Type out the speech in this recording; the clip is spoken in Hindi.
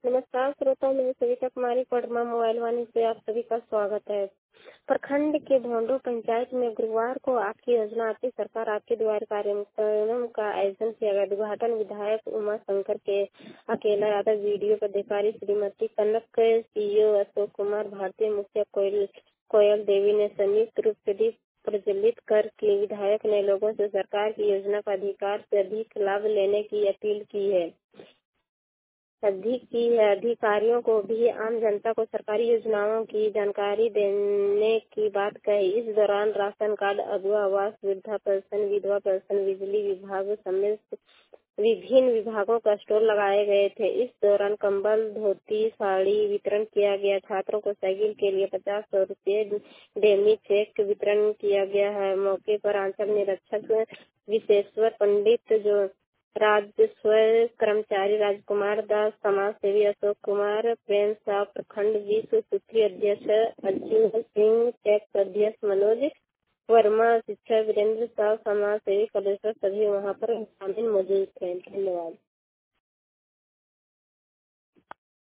नमस्कार श्रोताओं, मैं सविता कुमारी पडमा मोबाइल वाणी से आप सभी का स्वागत है। प्रखंड के भोंडो पंचायत में गुरुवार को आपकी योजना आपकी सरकार आपके द्वार कार्यक्रम का आयोजन किया गया। उद्घाटन विधायक उमा शंकर के अकेला यादव, वीडियो पदाधिकारी श्रीमती कनक, सीईओ अशोक कुमार, भारतीय मुखिया कोयल देवी ने संयुक्त रूप से दीप प्रज्वलित कर के विधायक ने लोगों से सरकार की योजना का अधिकार से अधिक लाभ लेने की अपील की है। अधिकारियों को भी आम जनता को सरकारी योजनाओं की जानकारी देने की बात कही। इस दौरान राशन कार्ड, अगवा आवास, वृद्धा पेंशन, विधवा पेंशन, बिजली विभाग समेत विभिन्न विभागों का स्टॉल लगाए गए थे। इस दौरान कंबल, धोती, साड़ी वितरण किया गया। छात्रों को साइकिल के लिए 50 रुपये डेमी चेक वितरण किया गया है। मौके पर अंचल निरीक्षक विशेश्वर पंडित, जो राजस्व कर्मचारी राजकुमार दास, समाज सेवी अशोक कुमार, प्रेम शाह, प्रखंड विश्व सूत्री अध्यक्ष अज्जू सिंह, टैक्स अध्यक्ष मनोज वर्मा, शिक्षक वीरेंद्र शाह, समाज सेवी कलेश्वर, सभी वहां पर शामिल मौजूद थे। धन्यवाद।